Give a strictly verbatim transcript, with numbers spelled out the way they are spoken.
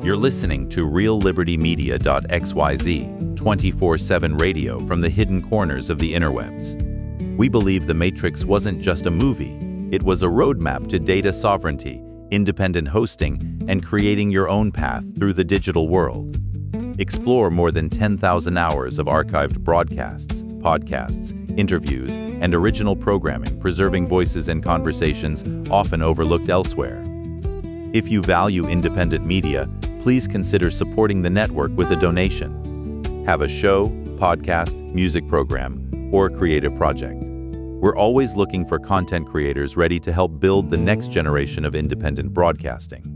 You're listening to Real Liberty Media dot x y z, twenty-four seven radio from the hidden corners of the interwebs. We believe The Matrix wasn't just a movie, it was a roadmap to data sovereignty, independent hosting, and creating your own path through the digital world. Explore more than ten thousand hours of archived broadcasts, podcasts, interviews, and original programming, preserving voices and conversations often overlooked elsewhere. If you value independent media, please consider supporting the network with a donation. Have a show, podcast, music program, or creative project. We're always looking for content creators ready to help build the next generation of independent broadcasting.